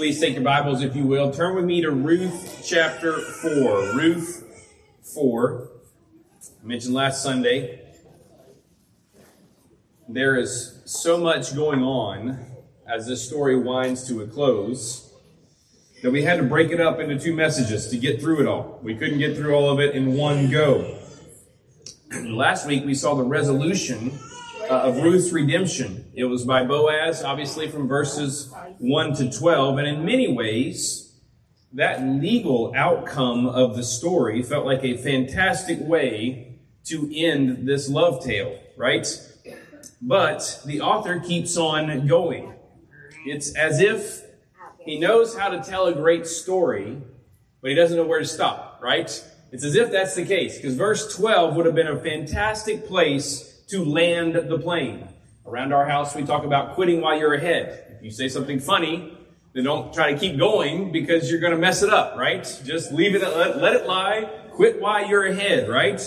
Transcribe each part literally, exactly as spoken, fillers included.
Please take your Bibles, if you will. Turn with me to Ruth chapter four. Ruth four. I mentioned last Sunday, there is so much going on as this story winds to a close that we had to break it up into two messages to get through it all. We couldn't get through all of it in one go. Last week we saw the resolution uh, of Ruth's redemption. It was by Boaz, obviously from verses one to twelve, and in many ways that legal outcome of the story felt like a fantastic way to end this love tale, right? But the author keeps on going. It's as if he knows how to tell a great story, but he doesn't know where to stop, right? It's as if that's the case, because verse twelve would have been a fantastic place to land the plane. Around our house, we talk about quitting while you're ahead. If you say something funny, then don't try to keep going because you're going to mess it up, right? Just leave it, let, let it lie, quit while you're ahead, right?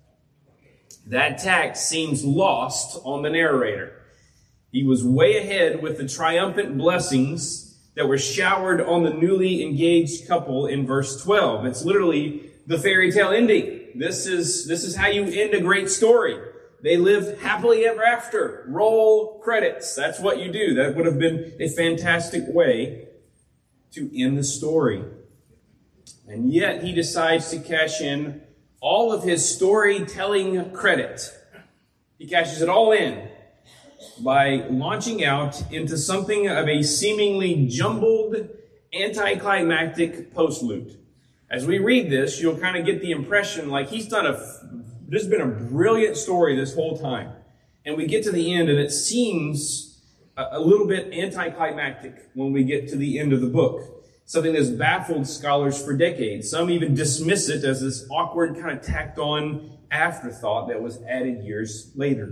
That tact seems lost on the narrator. He was way ahead with the triumphant blessings that were showered on the newly engaged couple in verse twelve. It's literally the fairy tale ending. This is, this is how you end a great story. They lived happily ever after. Roll credits. That's what you do. That would have been a fantastic way to end the story. And yet he decides to cash in all of his storytelling credit. He cashes it all in by launching out into something of a seemingly jumbled, anticlimactic postlude. As we read this, you'll kind of get the impression like he's done a, this has been a brilliant story this whole time. And we get to the end and it seems a, a little bit anticlimactic when we get to the end of the book. Something that's baffled scholars for decades. Some even dismiss it as this awkward kind of tacked on afterthought that was added years later.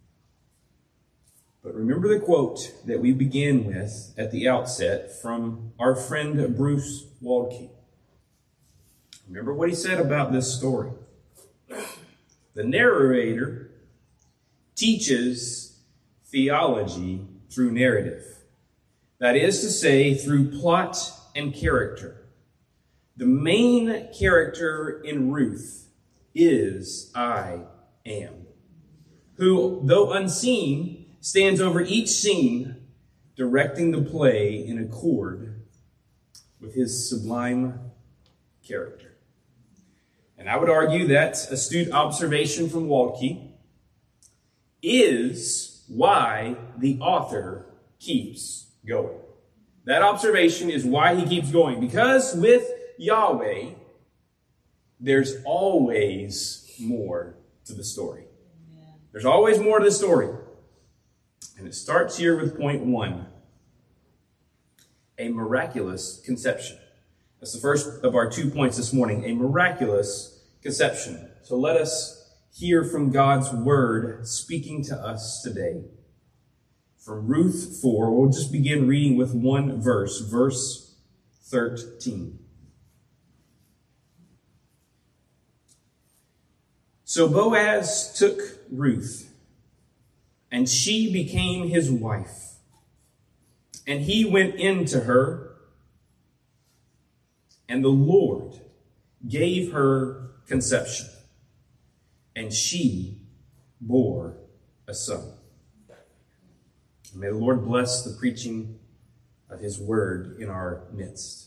But remember the quote that we began with at the outset from our friend Bruce Waltke. Remember what he said about this story. The narrator teaches theology through narrative. That is to say, through plot and character. The main character in Ruth is I Am, who, though unseen, stands over each scene, directing the play in accord with his sublime character. And I would argue that astute observation from Waltke is why the author keeps going. That observation is why he keeps going. Because with Yahweh, there's always more to the story. There's always more to the story. And it starts here with point one. A miraculous conception. That's the first of our two points this morning. A miraculous conception. So let us hear from God's word speaking to us today. From Ruth four, we'll just begin reading with one verse, verse thirteen. So Boaz took Ruth, and she became his wife. And he went in to her, and the Lord gave her conception, and she bore a son. May the Lord bless the preaching of his word in our midst.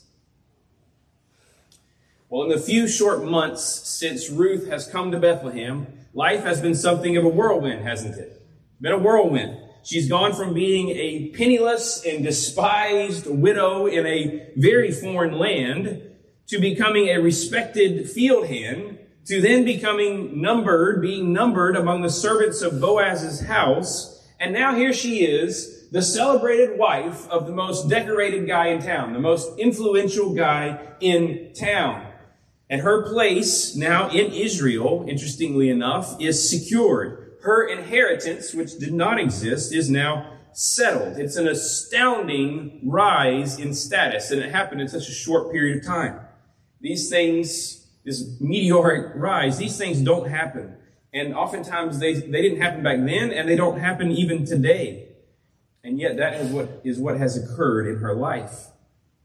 Well, in the few short months since Ruth has come to Bethlehem, life has been something of a whirlwind, hasn't it? It's been a whirlwind. She's gone from being a penniless and despised widow in a very foreign land to becoming a respected field hand, to then becoming numbered, being numbered among the servants of Boaz's house. And now here she is, the celebrated wife of the most decorated guy in town, the most influential guy in town. And her place now in Israel, interestingly enough, is secured. Her inheritance, which did not exist, is now settled. It's an astounding rise in status, and it happened in such a short period of time. These things, this meteoric rise, these things don't happen. And oftentimes they, they didn't happen back then, and they don't happen even today. And yet that is what is what has occurred in her life.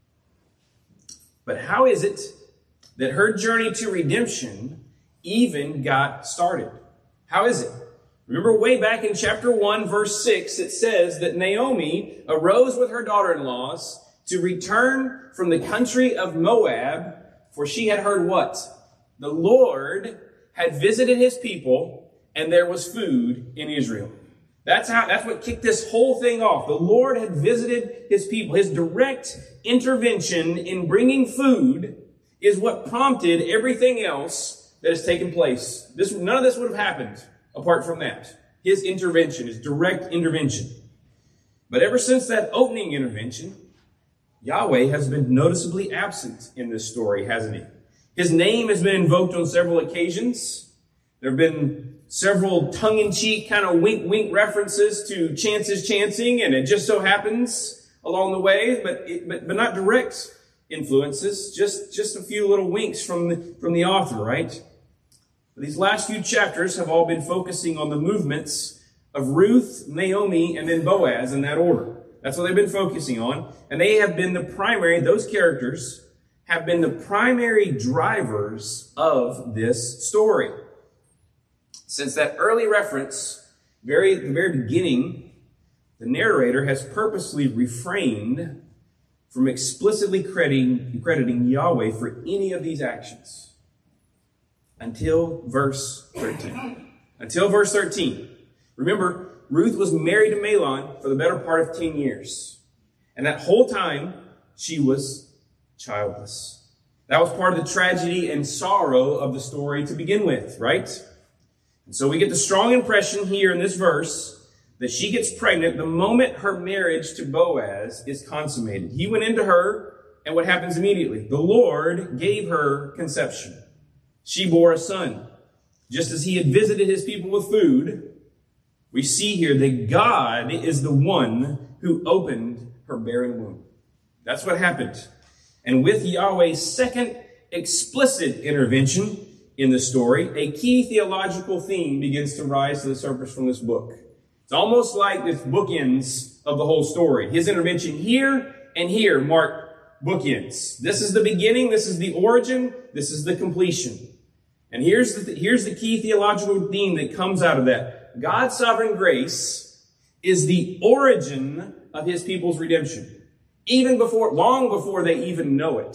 But how is it that her journey to redemption even got started? How is it? Remember way back in chapter one, verse six, it says that Naomi arose with her daughter-in-laws to return from the country of Moab, for she had heard what? The Lord had visited his people, and there was food in Israel. That's how, that's what kicked this whole thing off. The Lord had visited his people. His direct intervention in bringing food is what prompted everything else that has taken place. This, none of this would have happened apart from that. His intervention, his direct intervention. But ever since that opening intervention, Yahweh has been noticeably absent in this story, hasn't he? His name has been invoked on several occasions. There have been several tongue-in-cheek kind of wink-wink references to chances chancing, and it just so happens along the way, but it, but, but not direct influences, just, just a few little winks from the, from the author, right? But these last few chapters have all been focusing on the movements of Ruth, Naomi, and then Boaz in that order. That's what they've been focusing on, and they have been the primary, those characters have been the primary drivers of this story. Since that early reference, very the very beginning, the narrator has purposely refrained from explicitly crediting, crediting Yahweh for any of these actions. Until verse thirteen. Until verse thirteen. Remember, Ruth was married to Mahlon for the better part of ten years. And that whole time, she was childless. That was part of the tragedy and sorrow of the story to begin with, right? And so we get the strong impression here in this verse that she gets pregnant the moment her marriage to Boaz is consummated. He went into her, and what happens immediately? The Lord gave her conception. She bore a son. Just as he had visited his people with food, we see here that God is the one who opened her barren womb. That's what happened. And with Yahweh's second explicit intervention in the story, a key theological theme begins to rise to the surface from this book. It's almost like this bookends of the whole story. His intervention here and here mark bookends. This is the beginning, this is the origin, this is the completion. And here's the, here's the key theological theme that comes out of that. God's sovereign grace is the origin of his people's redemption. Even before, long before they even know it.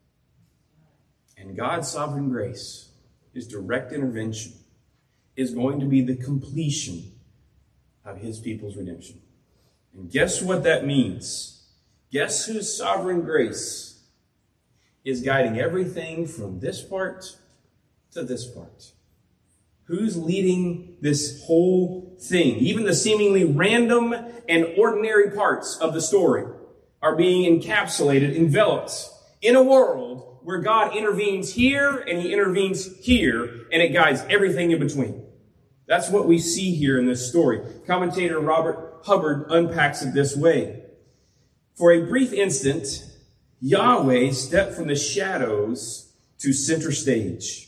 And God's sovereign grace, his direct intervention, is going to be the completion of his people's redemption. And guess what that means? Guess whose sovereign grace is guiding everything from this part to this part? Who's leading this whole thing? Even the seemingly random and ordinary parts of the story are being encapsulated, enveloped in a world where God intervenes here and he intervenes here, and it guides everything in between. That's what we see here in this story. Commentator Robert Hubbard unpacks it this way. For a brief instant, Yahweh stepped from the shadows to center stage.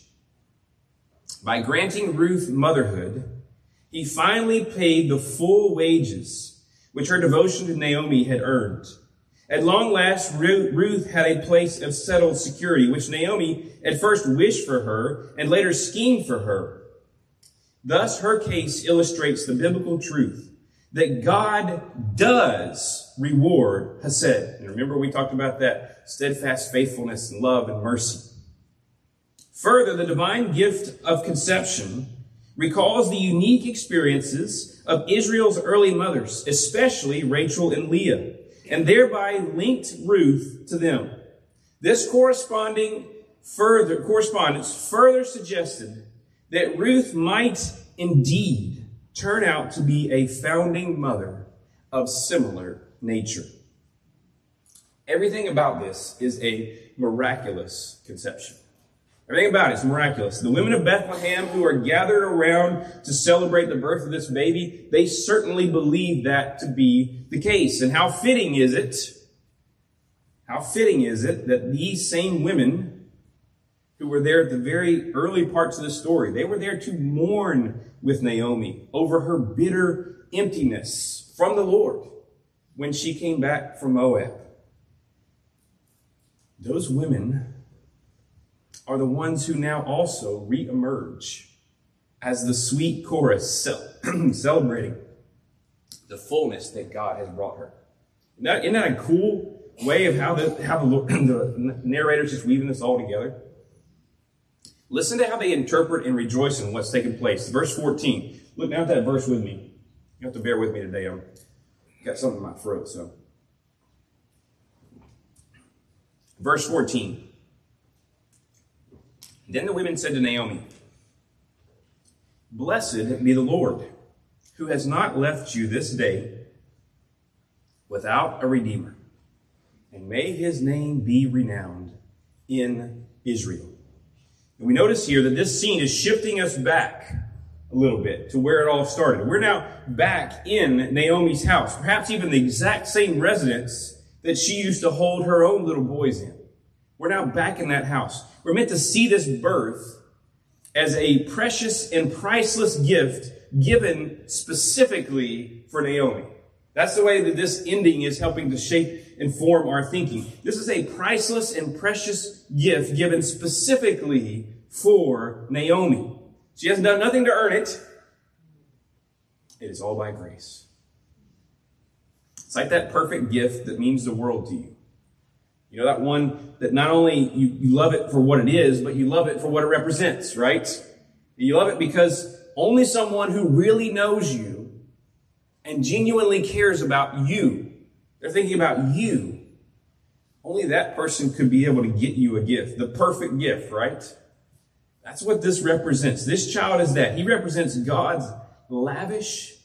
By granting Ruth motherhood, he finally paid the full wages which her devotion to Naomi had earned. At long last, Ruth had a place of settled security, which Naomi at first wished for her and later schemed for her. Thus, her case illustrates the biblical truth that God does reward Hesed. And remember, we talked about that steadfast faithfulness and love and mercy. Further, the divine gift of conception recalls the unique experiences of Israel's early mothers, especially Rachel and Leah, and thereby linked Ruth to them. This corresponding further correspondence further suggested that Ruth might indeed turn out to be a founding mother of similar nature. Everything about this is a miraculous conception. Everything about it is miraculous. The women of Bethlehem who are gathered around to celebrate the birth of this baby, they certainly believe that to be the case. And how fitting is it, how fitting is it that these same women who were there at the very early parts of the story, they were there to mourn with Naomi over her bitter emptiness from the Lord when she came back from Moab. those women are the ones who now also reemerge as the sweet chorus celebrating the fullness that God has brought her. Isn't that, isn't that a cool way of how the, how the, the narrator's just weaving this all together? Listen to how they interpret and rejoice in what's taking place. Verse fourteen. Look down at that verse with me. You have to bear with me today. I've got something in my throat, so. Verse fourteen. Then the women said to Naomi, "Blessed be the Lord, who has not left you this day without a redeemer, and may his name be renowned in Israel." And we notice here that this scene is shifting us back a little bit to where it all started. We're now back in Naomi's house, perhaps even the exact same residence that she used to hold her own little boys in. We're now back in that house. We're meant to see this birth as a precious and priceless gift given specifically for Naomi. That's the way that this ending is helping to shape and form our thinking. This is a priceless and precious gift given specifically for Naomi. She has done nothing to earn it. It is all by grace. It's like that perfect gift that means the world to you. You know, that one that not only you, you love it for what it is, but you love it for what it represents, right? You love it because only someone who really knows you and genuinely cares about you, they're thinking about you, only that person could be able to get you a gift, the perfect gift, right? That's what this represents. This child is that. He represents God's lavish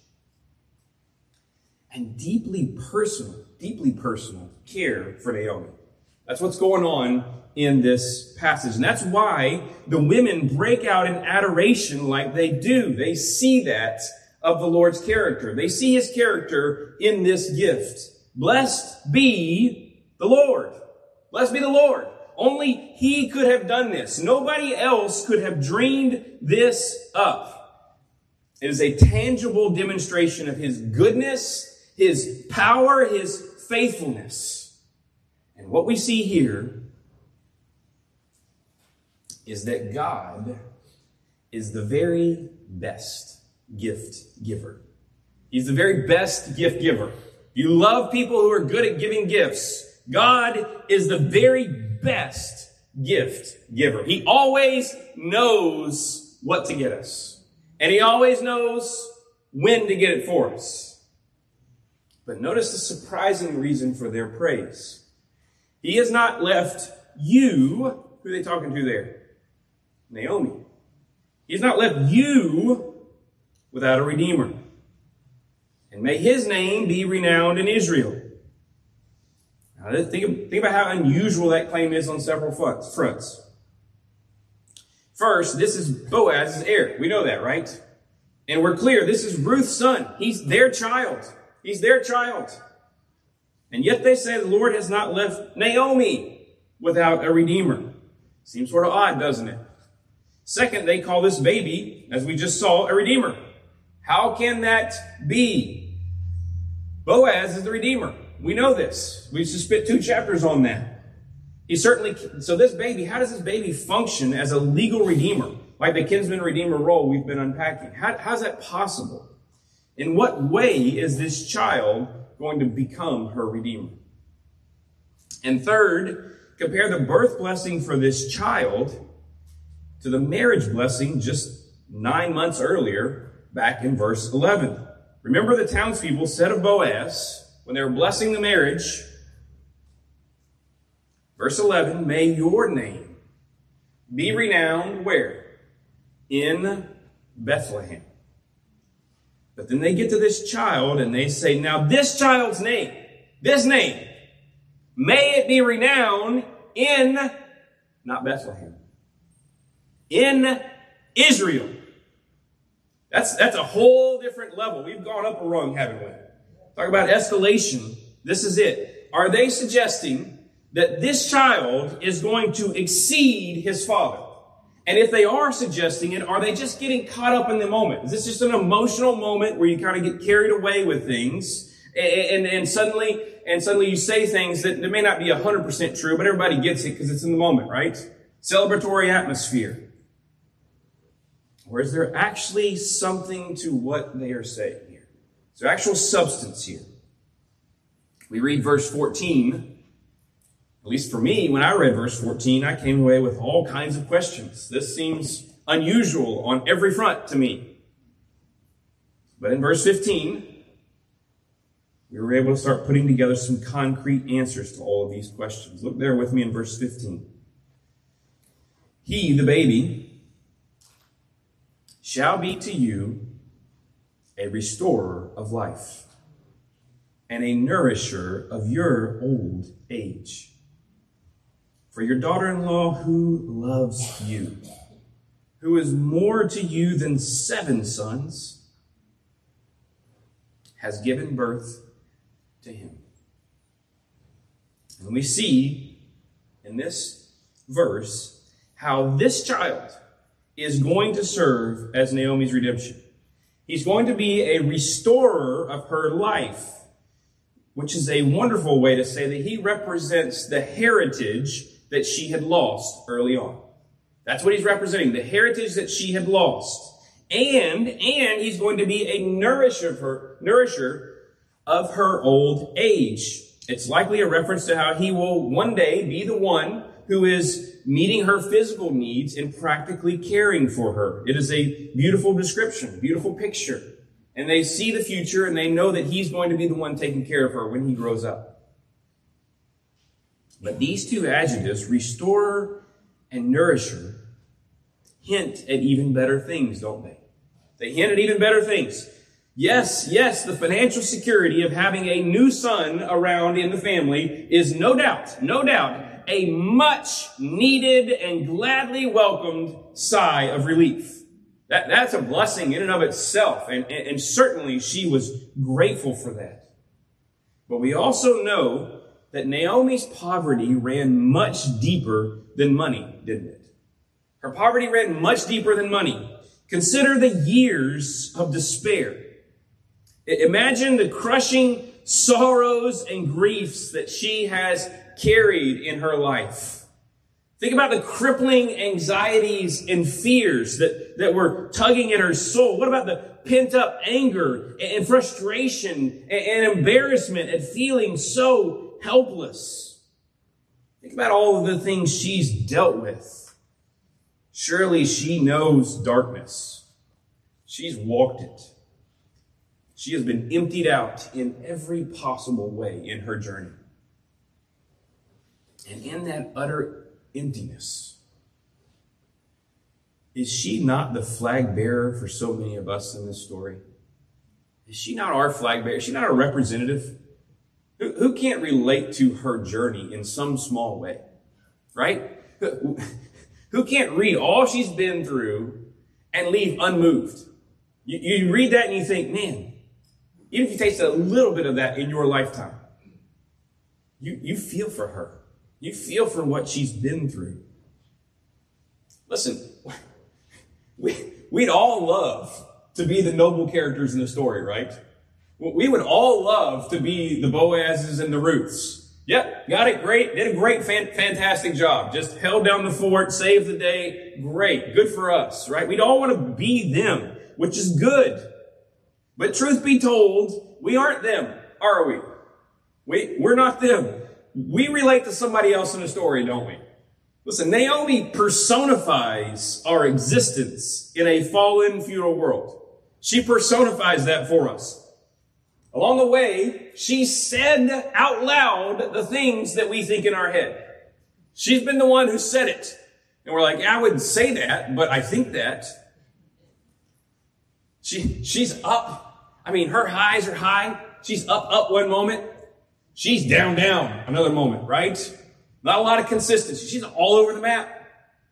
and deeply personal, deeply personal care for Naomi. That's what's going on in this passage. And that's why the women break out in adoration like they do. They see that of the Lord's character. They see his character in this gift. Blessed be the Lord. Blessed be the Lord. Only he could have done this. Nobody else could have dreamed this up. It is a tangible demonstration of his goodness, his power, his faithfulness. And what we see here is that God is the very best gift giver. He's the very best gift giver. You love people who are good at giving gifts. God is the very best gift giver. He always knows what to get us. And he always knows when to get it for us. But notice the surprising reason for their praise. He has not left you, who are they talking to there? Naomi. He has not left you without a redeemer. And may his name be renowned in Israel. Now, think, think about how unusual that claim is on several fronts. First, this is Boaz's heir. We know that, right? And we're clear, this is Ruth's son. He's their child. He's their child. And yet they say the Lord has not left Naomi without a redeemer. Seems sort of odd, doesn't it? Second, they call this baby, as we just saw, a redeemer. How can that be? Boaz is the redeemer. We know this. We just spent two chapters on that. He certainly, so this baby, how does this baby function as a legal redeemer? Like the kinsman redeemer role we've been unpacking. How, how's that possible? In what way is this child going to become her redeemer? And third, compare the birth blessing for this child to the marriage blessing just nine months earlier back in verse eleven. Remember the townspeople said of Boaz, when they were blessing the marriage, verse eleven, may your name be renowned where? In Bethlehem. But then they get to this child and they say, now this child's name, this name, may it be renowned in, not Bethlehem, in Israel. That's, that's a whole different level. We've gone up a rung, haven't we? Talk about escalation. This is it. Are they suggesting that this child is going to exceed his father? And if they are suggesting it, are they just getting caught up in the moment? Is this just an emotional moment where you kind of get carried away with things And, and, and suddenly, and suddenly you say things that, that may not be one hundred percent true, but everybody gets it because it's in the moment, right? Celebratory atmosphere. Or is there actually something to what they are saying here? Is there actual substance here? We read verse fourteen. At least for me, when I read verse fourteen, I came away with all kinds of questions. This seems unusual on every front to me. But in verse fifteen, we were able to start putting together some concrete answers to all of these questions. Look there with me in verse fifteen. He, the baby, shall be to you a restorer of life and a nourisher of your old age. For your daughter-in-law who loves you, who is more to you than seven sons, has given birth to him. And we see in this verse how this child is going to serve as Naomi's redemption. He's going to be a restorer of her life, which is a wonderful way to say that he represents the heritage that she had lost early on. That's what he's representing, the heritage that she had lost. And, and he's going to be a nourisher of her, nourisher of her old age. It's likely a reference to how he will one day be the one who is meeting her physical needs and practically caring for her. It is a beautiful description, beautiful picture. And they see the future and they know that he's going to be the one taking care of her when he grows up. But these two adjectives, restorer and nourisher, hint at even better things, don't they? They hint at even better things. Yes, yes, the financial security of having a new son around in the family is no doubt, no doubt, a much needed and gladly welcomed sigh of relief. That, that's a blessing in and of itself, and, and, and certainly she was grateful for that. But we also know that Naomi's poverty ran much deeper than money, didn't it? Her poverty ran much deeper than money. Consider the years of despair. Imagine the crushing sorrows and griefs that she has carried in her life. Think about the crippling anxieties and fears that, that were tugging at her soul. What about the pent-up anger and frustration and embarrassment at feeling so helpless? Think about all of the things she's dealt with. Surely she knows darkness. She's walked it. She has been emptied out in every possible way in her journey. And in that utter emptiness, is she not the flag bearer for so many of us in this story? Is she not our flag bearer? Is she not our representative? Who, who can't relate to her journey in some small way? Right? Who, who can't read all she's been through and leave unmoved? You, you read that and you think, man, even if you taste a little bit of that in your lifetime, you, you feel for her. You feel for what she's been through. Listen, we, we'd all love to be the noble characters in the story, right? We would all love to be the Boazes and the Ruths. Yep, got it, great, did a great, fan, fantastic job. Just held down the fort, saved the day, great, good for us, right? We'd all want to be them, which is good. But truth be told, we aren't them, are we? We, we're not them. We relate to somebody else in the story, don't we? Listen, Naomi personifies our existence in a fallen, futile world. She personifies that for us. Along the way, she said out loud the things that we think in our head. She's been the one who said it. And we're like, yeah, I wouldn't say that, but I think that. She, she's up. I mean, her highs are high. She's up, up one moment. She's down, down another moment, right? Not a lot of consistency. She's all over the map.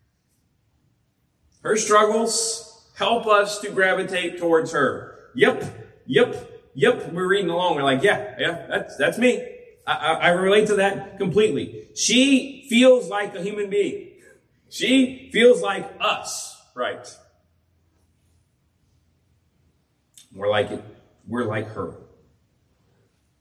Her struggles help us to gravitate towards her. Yep, yep, yep. We're reading along. We're like, yeah, yeah, that's, that's me. I, I, I relate to that completely. She feels like a human being. She feels like us, right? We're like it. We're like her.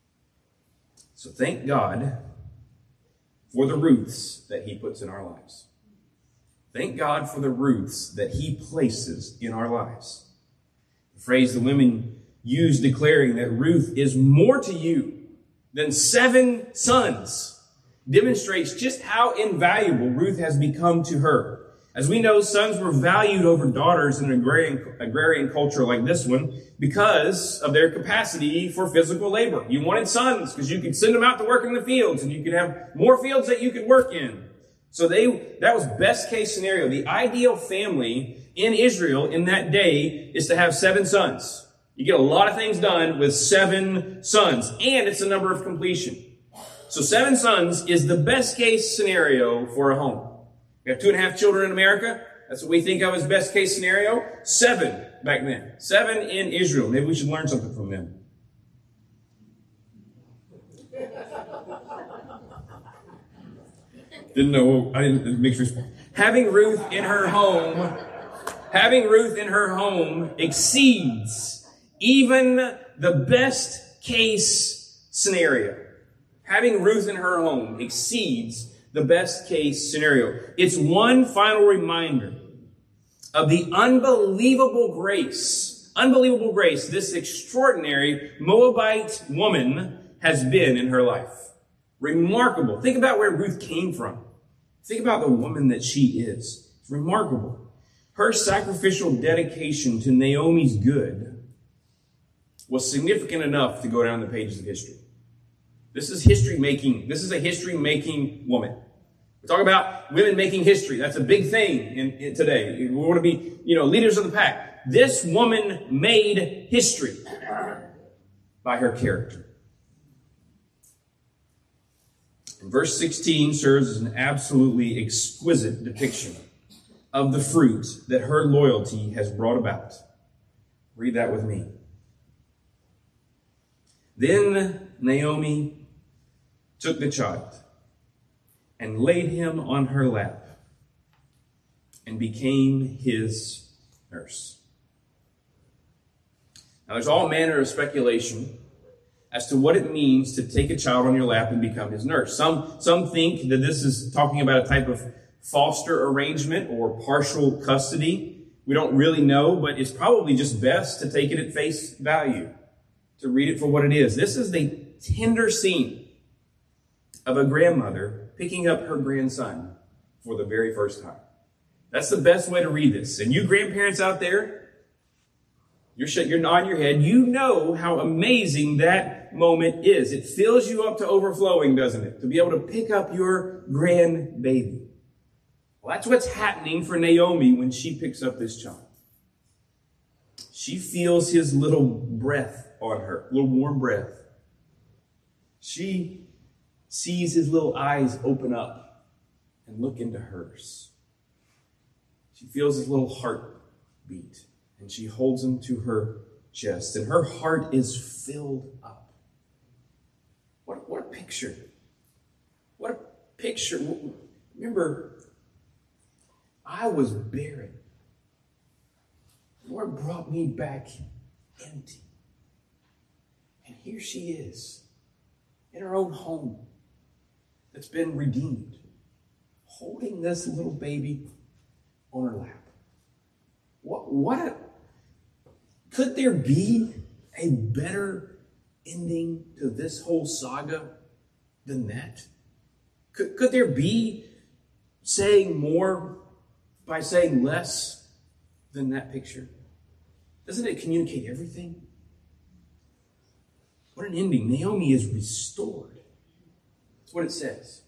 So thank God for the Ruths that he puts in our lives. Thank God for the Ruths that he places in our lives. The phrase the women use declaring that Ruth is more to you than seven sons demonstrates just how invaluable Ruth has become to her. As we know, sons were valued over daughters in an agrarian, agrarian culture like this one because of their capacity for physical labor. You wanted sons because you could send them out to work in the fields and you could have more fields that you could work in. So they, that was best case scenario. The ideal family in Israel in that day is to have seven sons. You get a lot of things done with seven sons, and it's a number of completion. So seven sons is the best case scenario for a home. We have two and a half children in America. That's what we think of as best case scenario. Seven back then. Seven in Israel. Maybe we should learn something from them. Didn't know. I didn't make sure. Having Ruth in her home, having Ruth in her home exceeds even the best case scenario. Having Ruth in her home exceeds the best case scenario. It's one final reminder of the unbelievable grace, unbelievable grace this extraordinary Moabite woman has been in her life. Remarkable. Think about where Ruth came from. Think about the woman that she is. It's remarkable. Her sacrificial dedication to Naomi's good was significant enough to go down the pages of history. This is history making. This is a history making woman. We talk about women making history. That's a big thing in, in today. We want to be, you know, leaders of the pack. This woman made history by her character. And verse sixteen serves as an absolutely exquisite depiction of the fruit that her loyalty has brought about. Read that with me. Then Naomi took the child and laid him on her lap and became his nurse. Now, there's all manner of speculation as to what it means to take a child on your lap and become his nurse. Some, some think that this is talking about a type of foster arrangement or partial custody. We don't really know, but it's probably just best to take it at face value, to read it for what it is. This is the tender scene of a grandmother picking up her grandson for the very first time. That's the best way to read this. And you grandparents out there, you're, you're nodding your head. You know how amazing that moment is. It fills you up to overflowing, doesn't it? To be able to pick up your grandbaby. Well, that's what's happening for Naomi when she picks up this child. She feels his little breath on her, little warm breath. She sees his little eyes open up and look into hers. She feels his little heart beat, and she holds him to her chest, and her heart is filled up. What, what a picture. What a picture. Remember, I was barren. The Lord brought me back empty. And here she is, in her own home that's been redeemed, holding this little baby on her lap. What, what a, could there be a better ending to this whole saga than that? Could, could there be saying more by saying less than that picture? Doesn't it communicate everything? What an ending. Naomi is restored. That's what it says.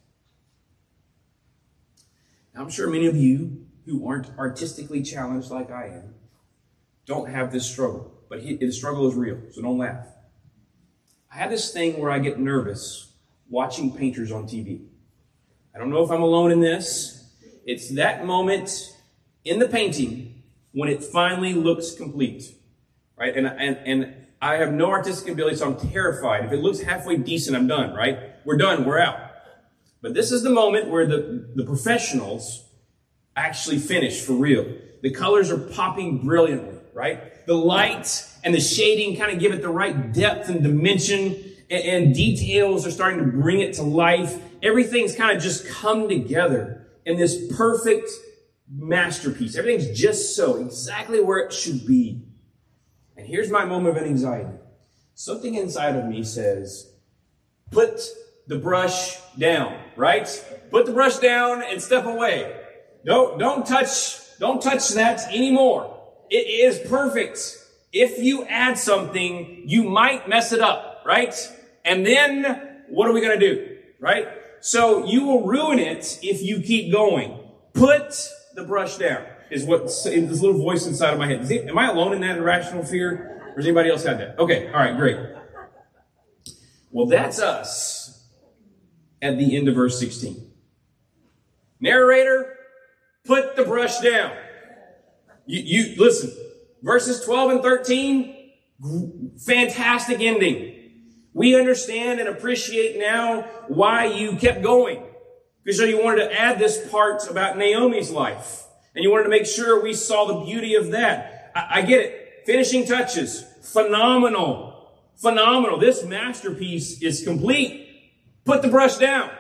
Now, I'm sure many of you who aren't artistically challenged like I am don't have this struggle. But he, the struggle is real, so don't laugh. I have this thing where I get nervous watching painters on T V. I don't know if I'm alone in this. It's that moment in the painting when it finally looks complete, right? And, and, and I have no artistic ability, so I'm terrified. If it looks halfway decent, I'm done, right? We're done, we're out. But this is the moment where the, the professionals actually finish for real. The colors are popping brilliantly, right? The light and the shading kind of give it the right depth and dimension. and, and details are starting to bring it to life. Everything's kind of just come together in this perfect masterpiece. Everything's just so, exactly where it should be. And here's my moment of anxiety. Something inside of me says, put the brush down, right? Put the brush down and step away. Don't, don't touch, don't touch that anymore. It is perfect. If you add something, you might mess it up, right? And then what are we going to do, right? So you will ruin it if you keep going. Put the brush down is what this little voice inside of my head. It, am I alone in that irrational fear? Or does anybody else have that? Okay. All right, great. Well, that's us at the end of verse sixteen. Narrator, put the brush down. You, you listen, verses twelve and thirteen, fantastic ending. We understand and appreciate now why you kept going. Because you wanted to add this part about Naomi's life. And you wanted to make sure we saw the beauty of that. I, I get it. Finishing touches. Phenomenal. Phenomenal. This masterpiece is complete. Put the brush down.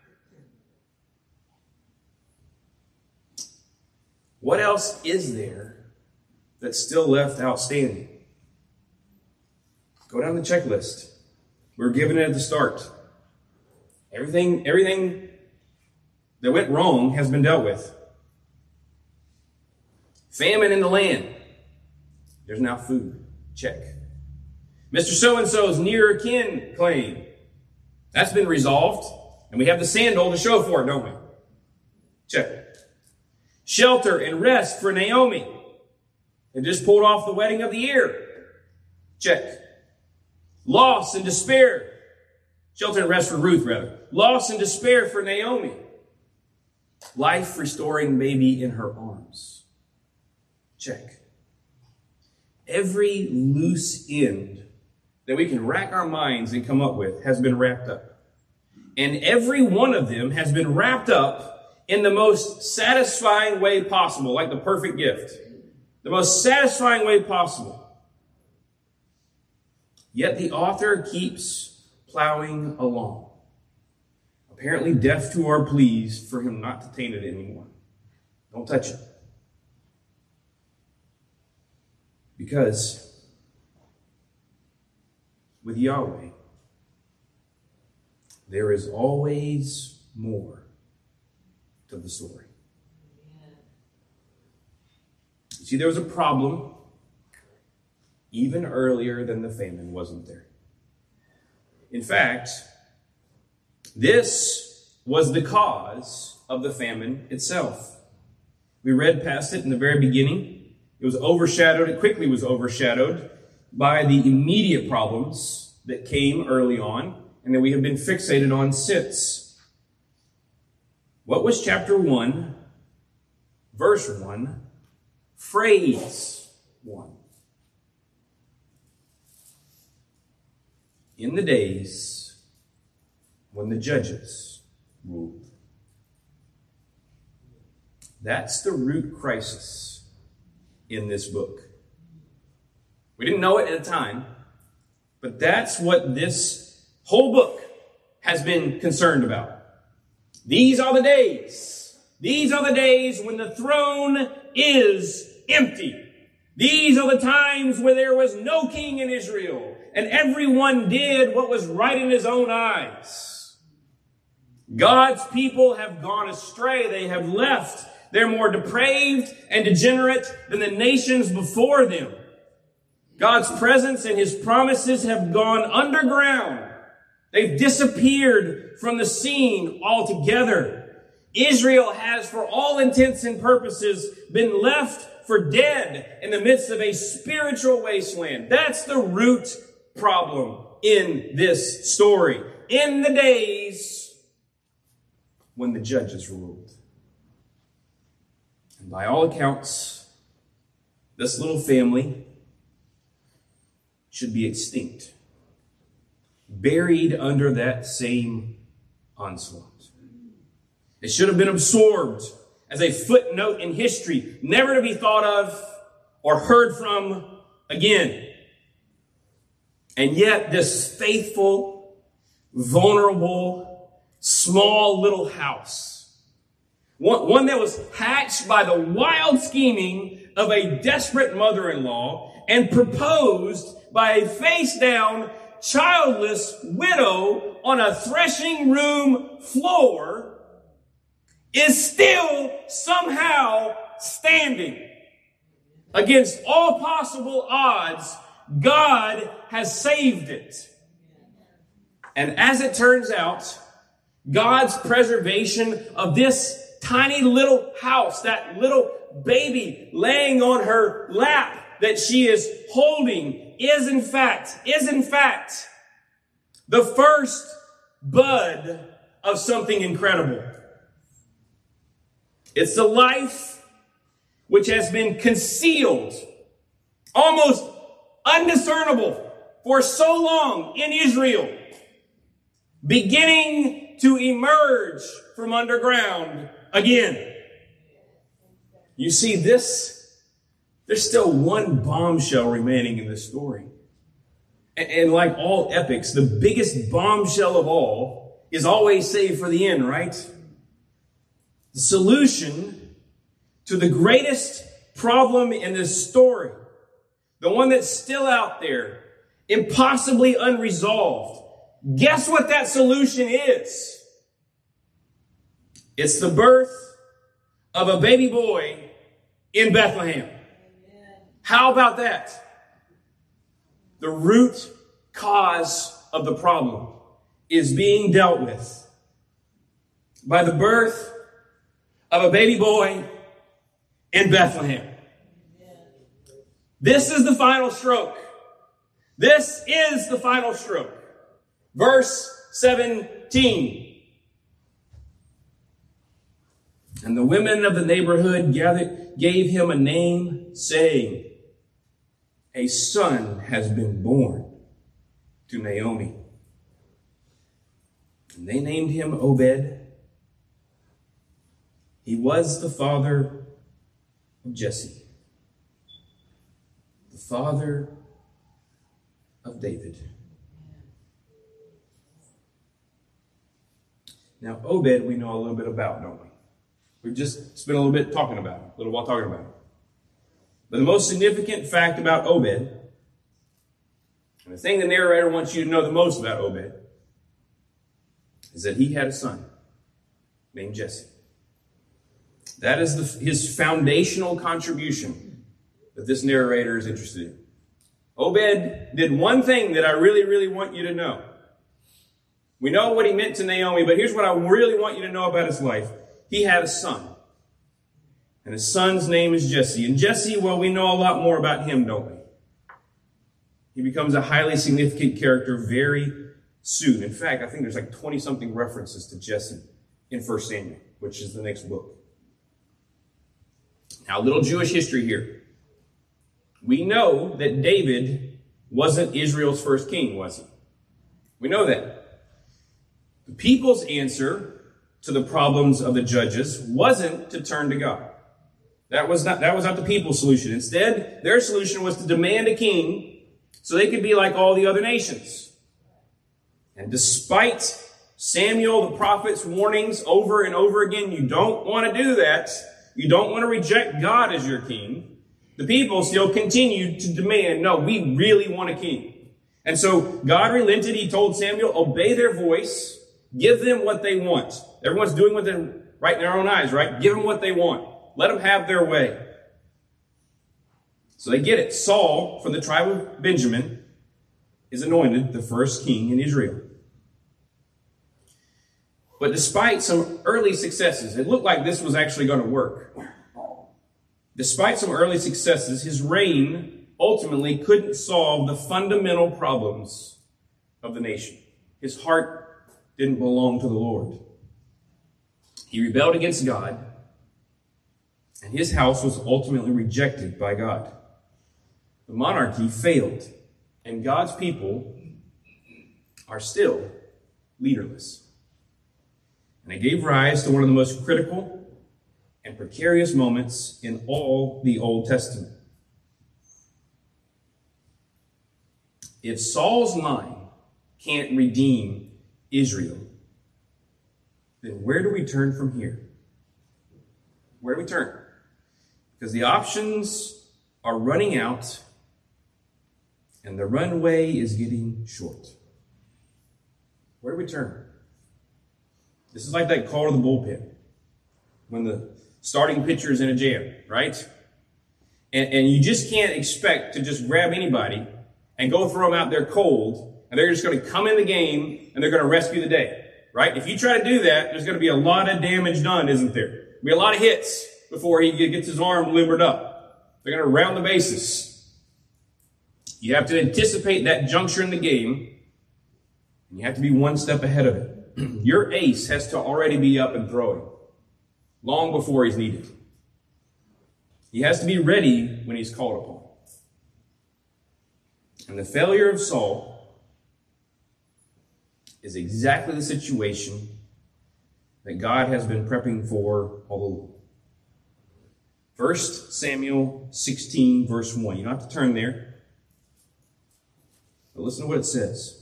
What else is there that's still left outstanding? Go down the checklist. We were given it at the start. Everything, everything that went wrong has been dealt with. Famine in the land. There's now food. Check. Mister So-and-so's near kin claim. That's been resolved. And we have the sandal to show for it, don't we? Check. Shelter and rest for Naomi. They just pulled off the wedding of the year. Check. Loss and despair. Shelter and rest for Ruth, rather. Loss and despair for Naomi. Life restoring baby in her arms. Check. Every loose end that we can rack our minds and come up with has been wrapped up. And every one of them has been wrapped up in the most satisfying way possible, like the perfect gift. The most satisfying way possible. Yet the author keeps plowing along. Apparently deaf to our pleas for him not to taint it anymore. Don't touch it. Because with Yahweh, there is always more to the story. You see, there was a problem even earlier than the famine, wasn't there? In fact, this was the cause of the famine itself. We read past it in the very beginning. It was overshadowed, it quickly was overshadowed by the immediate problems that came early on and that we have been fixated on since. What was chapter one, verse one, phrase one? In the days when the judges ruled. That's the root crisis in this book. We didn't know it at the time, but that's what this whole book has been concerned about. These are the days. These are the days when the throne is empty. These are the times where there was no king in Israel, and everyone did what was right in his own eyes. God's people have gone astray. They have left. They're more depraved and degenerate than the nations before them. God's presence and his promises have gone underground. They've disappeared from the scene altogether. Israel has, for all intents and purposes, been left for dead in the midst of a spiritual wasteland. That's the root problem in this story. In the days when the judges ruled. And by all accounts, this little family should be extinct. Buried under that same onslaught. It should have been absorbed as a footnote in history, never to be thought of or heard from again. And yet this faithful vulnerable, small little house. One, one that was hatched by the wild scheming of a desperate mother-in-law and proposed by a face-down, childless widow on a threshing room floor is still somehow standing. Against all possible odds, God has saved it. And as it turns out, God's preservation of this tiny little house, that little baby laying on her lap that she is holding, is in fact, is in fact the first bud of something incredible. It's the life which has been concealed, almost undiscernible for so long in Israel, beginning to emerge from underground again. You see, this, there's still one bombshell remaining in this story. And, and like all epics, the biggest bombshell of all is always saved for the end, right? The solution to the greatest problem in this story, the one that's still out there, impossibly unresolved. Guess what that solution is? It's the birth of a baby boy in Bethlehem. How about that? The root cause of the problem is being dealt with by the birth of a baby boy in Bethlehem. This is the final stroke. This is the final stroke. Verse seventeen. And the women of the neighborhood gathered, gave him a name, saying, a son has been born to Naomi. And they named him Obed. He was the father of Jesse, the father of David. Now, Obed, we know a little bit about, don't we? We've just spent a little bit talking about him, a little while talking about him. But the most significant fact about Obed, and the thing the narrator wants you to know the most about Obed, is that he had a son named Jesse. That is the, his foundational contribution that this narrator is interested in. Obed did one thing that I really, really want you to know. We know what he meant to Naomi, but here's what I really want you to know about his life. He had a son. And his son's name is Jesse. And Jesse, well, we know a lot more about him, don't we? He becomes a highly significant character very soon. In fact, I think there's like twenty-something references to Jesse in First Samuel, which is the next book. Now, a little Jewish history here. We know that David wasn't Israel's first king, was he? We know that. The people's answer to the problems of the judges wasn't to turn to God. That was not, that was not the people's solution. Instead, their solution was to demand a king so they could be like all the other nations. And despite Samuel the prophet's warnings over and over again, you don't want to do that. You don't want to reject God as your king. The people still continued to demand, no, we really want a king. And so God relented. He told Samuel, obey their voice. Give them what they want. Everyone's doing what they're right in their own eyes, right? Give them what they want. Let them have their way. So they get it. Saul, from the tribe of Benjamin, is anointed the first king in Israel. But despite some early successes, it looked like this was actually going to work. Despite some early successes, his reign ultimately couldn't solve the fundamental problems of the nation. His heart didn't belong to the Lord. He rebelled against God, and his house was ultimately rejected by God. The monarchy failed, and God's people are still leaderless. And it gave rise to one of the most critical and precarious moments in all the Old Testament. If Saul's line can't redeem Israel, then where do we turn from here? Where do we turn? Because the options are running out and the runway is getting short. Where do we turn? This is like that call to the bullpen when the starting pitcher is in a jam, right? And, and you just can't expect to just grab anybody and go throw them out there cold, and they're just going to come in the game and they're going to rescue the day, right? If you try to do that, there's going to be a lot of damage done, isn't there? There'll be a lot of hits before he gets his arm limbered up. They're going to round the bases. You have to anticipate that juncture in the game, and you have to be one step ahead of it. Your ace has to already be up and throwing long before he's needed. He has to be ready when he's called upon. And the failure of Saul is exactly the situation that God has been prepping for all along. First Samuel sixteen, verse one. You don't have to turn there. But listen to what it says.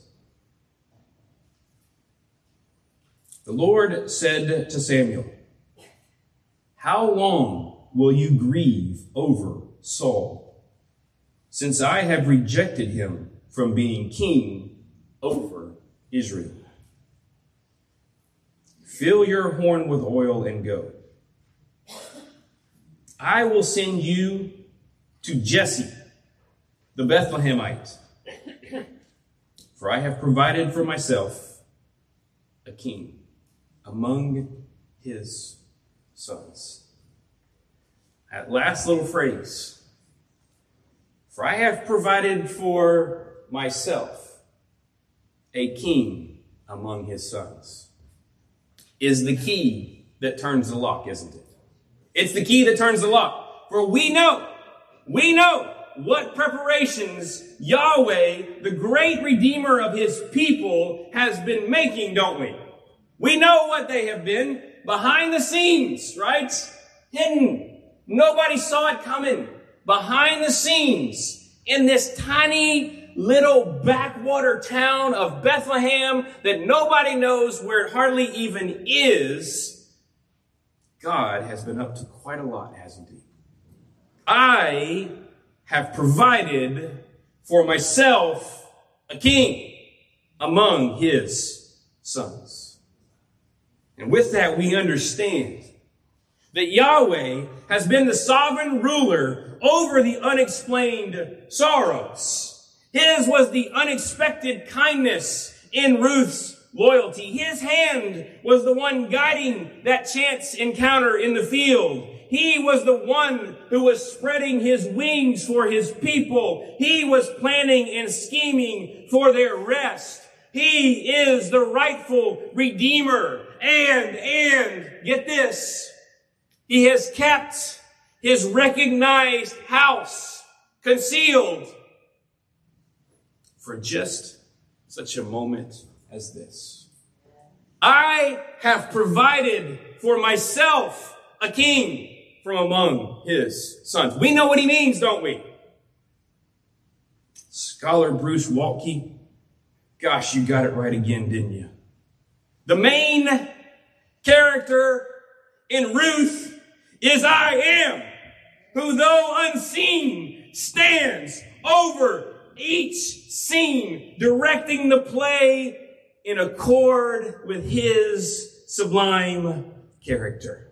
The Lord said to Samuel, "How long will you grieve over Saul, since I have rejected him from being king over Israel? Fill your horn with oil and go. I will send you to Jesse, the Bethlehemite, for I have provided for myself a king among his sons." That last little phrase, "For I have provided for myself a king among his sons," is the key that turns the lock, isn't it? It's the key that turns the lock. For we know, we know what preparations Yahweh, the great Redeemer of his people, has been making, don't we? We know what they have been behind the scenes, right? Hidden. Nobody saw it coming. Behind the scenes in this tiny little backwater town of Bethlehem that nobody knows where it hardly even is, God has been up to quite a lot, hasn't he? I have provided for myself a king among his sons. And with that, we understand that Yahweh has been the sovereign ruler over the unexplained sorrows. His was the unexpected kindness in Ruth's loyalty. His hand was the one guiding that chance encounter in the field. He was the one who was spreading his wings for his people. He was planning and scheming for their rest. He is the rightful Redeemer. And, and, get this, he has kept his recognized house concealed for just such a moment as this. I have provided for myself a king from among his sons. We know what he means, don't we? Scholar Bruce Waltke, gosh, you got it right again, didn't you? The main character in Ruth is I am, who though unseen stands over each scene, directing the play in accord with his sublime character.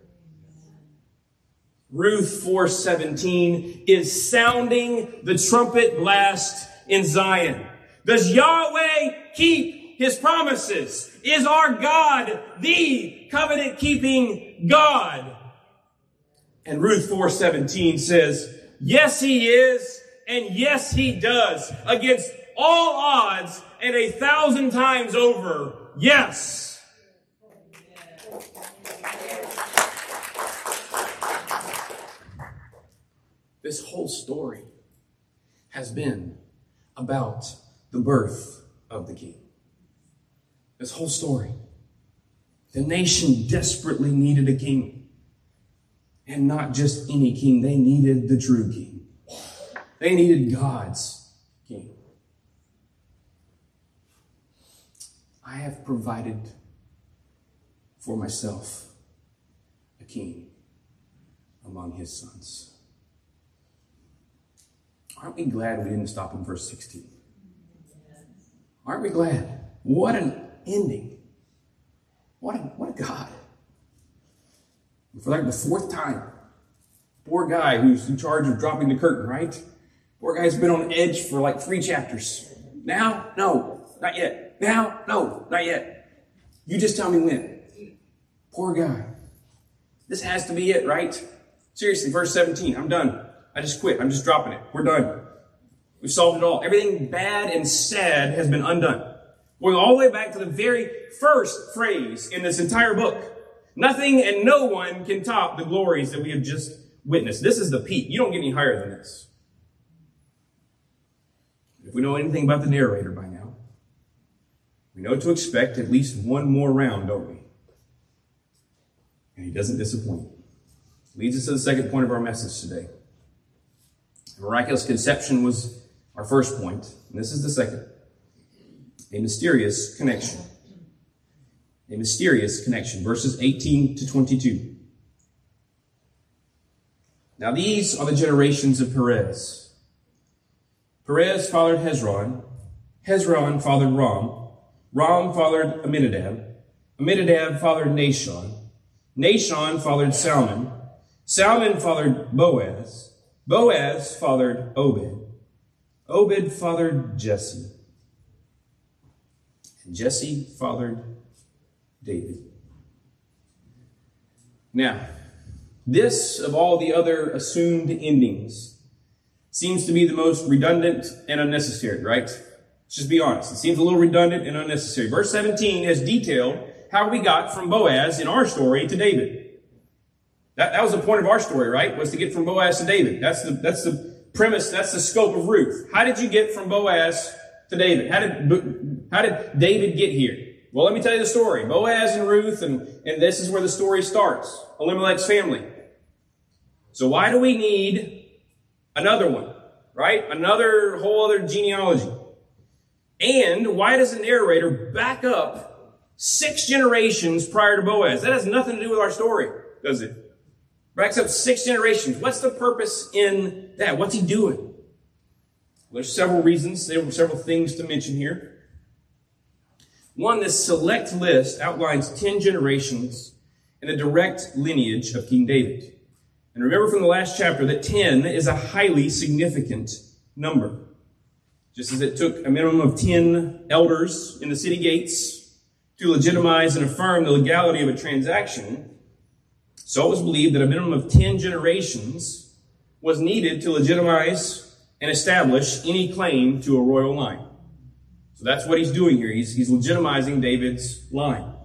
Ruth four seventeen is sounding the trumpet blast in Zion. Does Yahweh keep his promises? Is our God the covenant-keeping God? And Ruth four seventeen says, yes, he is, and yes, he does. Against all odds and a thousand times over, yes. This whole story has been about the birth of the king. This whole story. The nation desperately needed a king. And not just any king. They needed the true king. They needed God's king. I I have provided for myself a king among his sons. Aren't we glad we didn't stop in verse sixteen? Aren't we glad? What an ending. What a, what a God. For like the fourth time, poor guy who's in charge of dropping the curtain, right? Poor guy's been on edge for like three chapters. Now? No, not yet. Now? No, not yet. You just tell me when. Poor guy. This has to be it, right? Seriously, verse seventeen, I'm done. I just quit. I'm just dropping it. We're done. We've solved it all. Everything bad and sad has been undone. Going all the way back to the very first phrase in this entire book. Nothing and no one can top the glories that we have just witnessed. This is the peak. You don't get any higher than this. If we know anything about the narrator by now, we know to expect at least one more round, don't we? And he doesn't disappoint. Leads us to the second point of our message today. The miraculous conception was our first point, and this is the second. A mysterious connection. A mysterious connection. Verses eighteen to twenty-two. Now these are the generations of Perez. Perez fathered Hezron. Hezron fathered Ram. Ram fathered Amminadab. Amminadab fathered Nahshon. Nahshon fathered Salmon. Salmon fathered Boaz. Boaz fathered Obed. Obed fathered Jesse. And Jesse fathered David. Now, this, of all the other assumed endings, seems to be the most redundant and unnecessary, right? Let's just be honest. It seems a little redundant and unnecessary. Verse seventeen has detailed how we got from Boaz in our story to David. That, that was the point of our story, right? Was to get from Boaz to David. That's the, that's the premise, that's the scope of Ruth. How did you get from Boaz to David? How did, how did David get here? Well, let me tell you the story. Boaz and Ruth, and, and this is where the story starts. Elimelech's family. So why do we need another one, right? Another whole other genealogy. And why does the narrator back up six generations prior to Boaz? That has nothing to do with our story, does it? Backs up six generations. What's the purpose in that? What's he doing? Well, there's several reasons. There were several things to mention here. One, this select list outlines ten generations in the direct lineage of King David. And remember from the last chapter that ten is a highly significant number. Just as it took a minimum of ten elders in the city gates to legitimize and affirm the legality of a transaction, so it was believed that a minimum of ten generations was needed to legitimize and establish any claim to a royal line. So that's what he's doing here. He's, he's legitimizing David's line.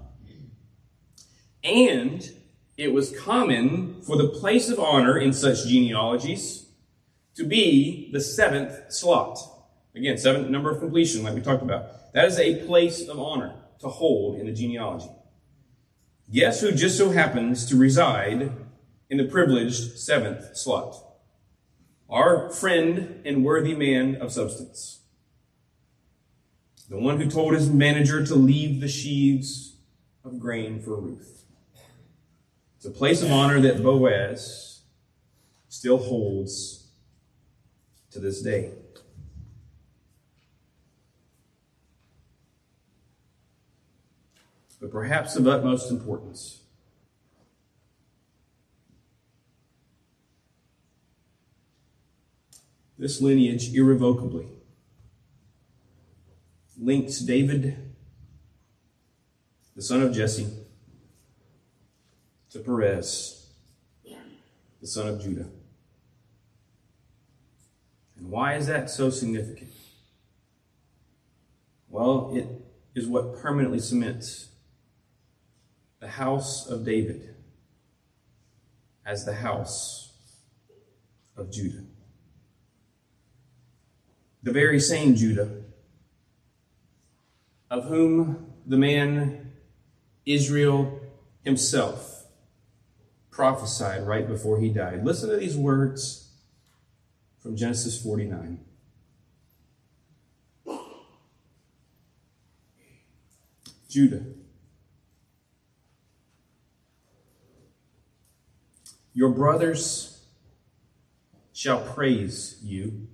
And it was common for the place of honor in such genealogies to be the seventh slot. Again, seventh number of completion, like we talked about. That is a place of honor to hold in the genealogy. Guess who just so happens to reside in the privileged seventh slot? Our friend and worthy man of substance. The one who told his manager to leave the sheaves of grain for Ruth. It's a place of honor that Boaz still holds to this day. But perhaps of utmost importance, this lineage irrevocably links David, the son of Jesse, to Perez, the son of Judah. And why is that so significant? Well, it is what permanently cements the house of David as the house of Judah. The very same Judah of whom the man Israel himself prophesied right before he died. Listen to these words from Genesis forty-nine. Judah, your brothers shall praise you.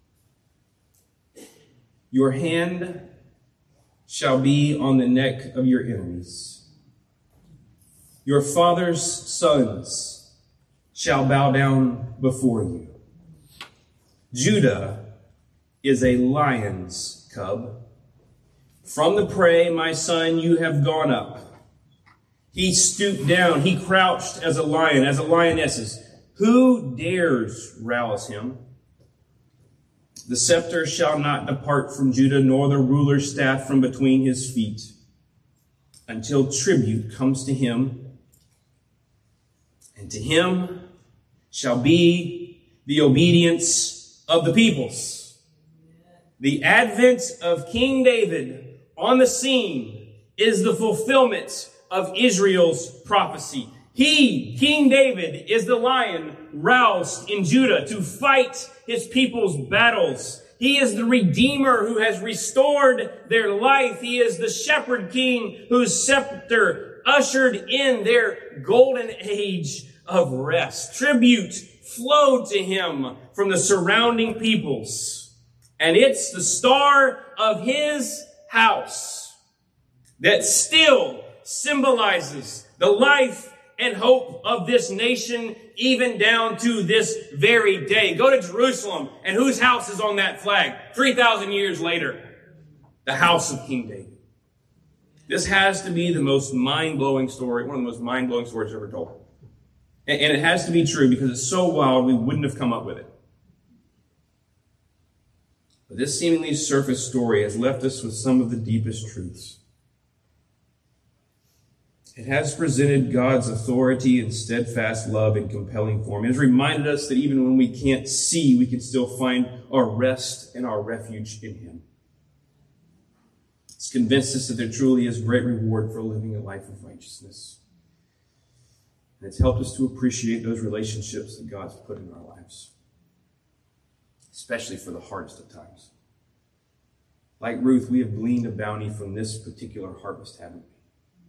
Your hand shall be on the neck of your enemies. Your father's sons shall bow down before you. Judah is a lion's cub. From the prey, my son, you have gone up. He stooped down. He crouched as a lion, as a lioness. Who dares rouse him? The scepter shall not depart from Judah, nor the ruler's staff from between his feet, until tribute comes to him, and to him shall be the obedience of the peoples. The advent of King David on the scene is the fulfillment of Israel's prophecy. He, King David, is the lion roused in Judah to fight his people's battles. He is the Redeemer who has restored their life. He is the shepherd king whose scepter ushered in their golden age of rest. Tribute flowed to him from the surrounding peoples. And it's the star of his house that still symbolizes the life and hope of this nation, even down to this very day. Go to Jerusalem, and whose house is on that flag? three thousand years later, the house of King David. This has to be the most mind-blowing story, one of the most mind-blowing stories ever told. And, and it has to be true because it's so wild we wouldn't have come up with it. But this seemingly surface story has left us with some of the deepest truths. It has presented God's authority and steadfast love in compelling form. It has reminded us that even when we can't see, we can still find our rest and our refuge in him. It's convinced us that there truly is great reward for living a life of righteousness. And it's helped us to appreciate those relationships that God's put in our lives, especially for the hardest of times. Like Ruth, we have gleaned a bounty from this particular harvest, haven't we?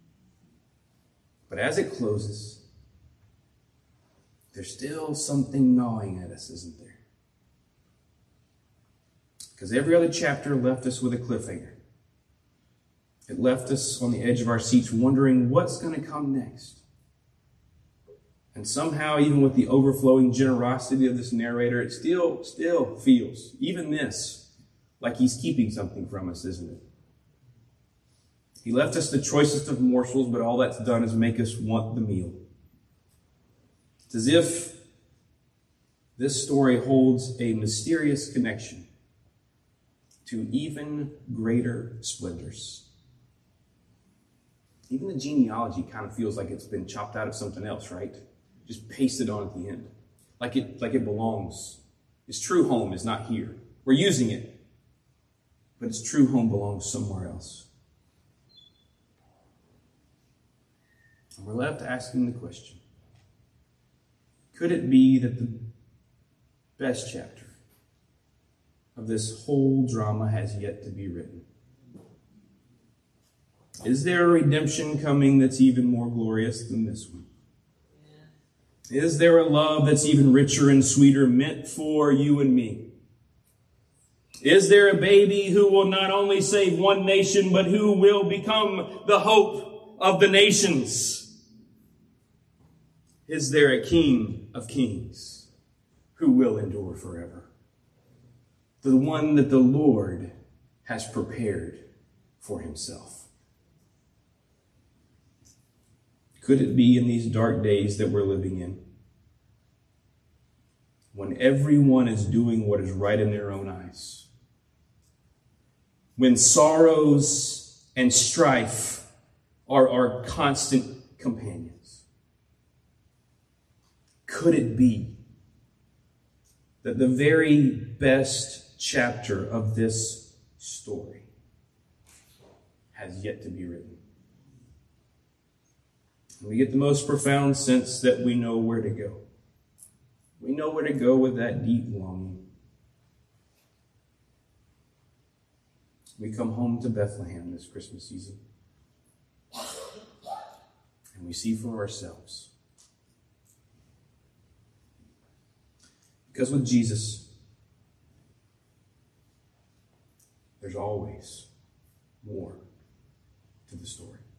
But as it closes, there's still something gnawing at us, isn't there? Because every other chapter left us with a cliffhanger. It left us on the edge of our seats wondering what's going to come next. And somehow, even with the overflowing generosity of this narrator, it still, still feels, even this, like he's keeping something from us, isn't it? He left us the choicest of morsels, but all that's done is make us want the meal. It's as if this story holds a mysterious connection to even greater splendors. Even the genealogy kind of feels like it's been chopped out of something else, right? Just pasted on at the end. Like it, like it belongs. Its true home is not here. We're using it, but its true home belongs somewhere else. And we're left asking the question, could it be that the best chapter of this whole drama has yet to be written? Is there a redemption coming that's even more glorious than this one? Yeah. Is there a love that's even richer and sweeter meant for you and me? Is there a baby who will not only save one nation, but who will become the hope of the nations? Is there a King of Kings who will endure forever? The one that the Lord has prepared for himself. Could it be in these dark days that we're living in, when everyone is doing what is right in their own eyes, when sorrows and strife are our constant companions, could it be that the very best chapter of this story has yet to be written? And we get the most profound sense that we know where to go. We know where to go with that deep longing. We come home to Bethlehem this Christmas season. and we see for ourselves. Because with Jesus, there's always more to the story.